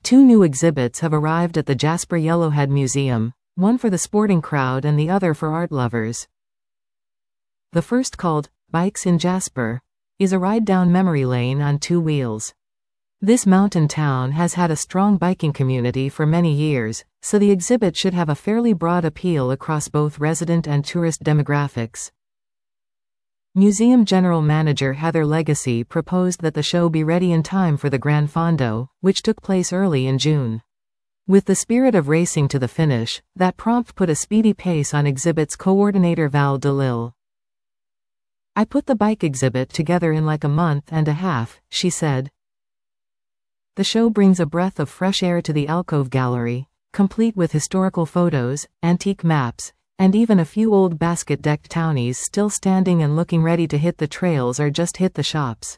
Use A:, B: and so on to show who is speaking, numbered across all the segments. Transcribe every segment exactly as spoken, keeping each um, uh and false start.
A: Two new exhibits have arrived at the Jasper Yellowhead Museum, one for the sporting crowd and the other for art lovers. The first, called Bikes in Jasper, is a ride down memory lane on two wheels. This mountain town has had a strong biking community for many years, so the exhibit should have a fairly broad appeal across both resident and tourist demographics. Museum General Manager Heather Legacy proposed that the show be ready in time for the Gran Fondo, which took place early in June. With the spirit of racing to the finish, that prompt put a speedy pace on exhibit's coordinator Val DeLille. "I put the bike exhibit together in like a month and a half," she said. The show brings a breath of fresh air to the Alcove Gallery, complete with historical photos, antique maps, and even a few old basket-decked townies still standing and looking ready to hit the trails or just hit the shops.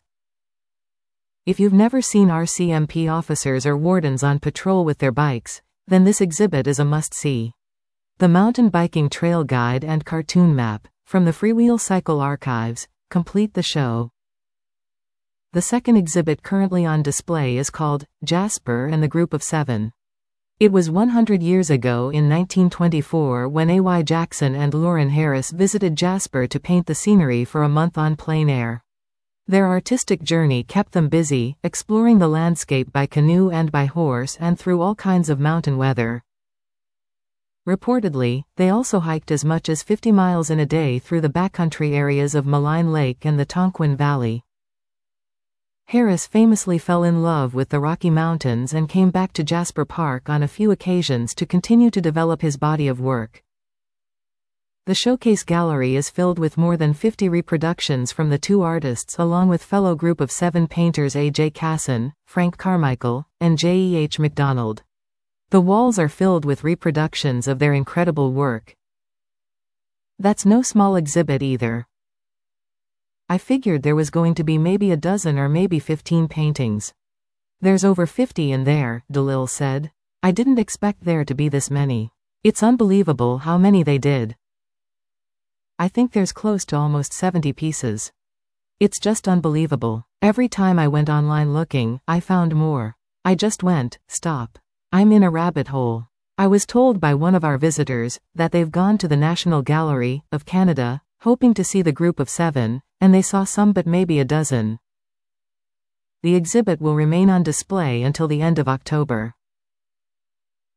A: If you've never seen R C M P officers or wardens on patrol with their bikes, then this exhibit is a must-see. The Mountain Biking Trail Guide and Cartoon Map, from the Freewheel Cycle Archives, complete the show. The second exhibit currently on display is called Jasper and the Group of Seven. It was one hundred years ago in nineteen twenty-four when A Y Jackson and Lauren Harris visited Jasper to paint the scenery for a month on plein air. Their artistic journey kept them busy, exploring the landscape by canoe and by horse and through all kinds of mountain weather. Reportedly, they also hiked as much as fifty miles in a day through the backcountry areas of Malign Lake and the Tonquin Valley. Harris famously fell in love with the Rocky Mountains and came back to Jasper Park on a few occasions to continue to develop his body of work. The showcase gallery is filled with more than fifty reproductions from the two artists along with fellow Group of Seven painters A J Casson, Frank Carmichael, and J E H McDonald. The walls are filled with reproductions of their incredible work. That's no small exhibit either. I figured there was going to be maybe a dozen or maybe fifteen paintings. There's over fifty in there, DeLille said. I didn't expect there to be this many. It's unbelievable how many they did. I think there's close to almost seventy pieces. It's just unbelievable. Every time I went online looking, I found more. I just went, stop. I'm in a rabbit hole. I was told by one of our visitors that they've gone to the National Gallery of Canada, hoping to see the Group of Seven, and they saw some but maybe a dozen. The exhibit will remain on display until the end of October.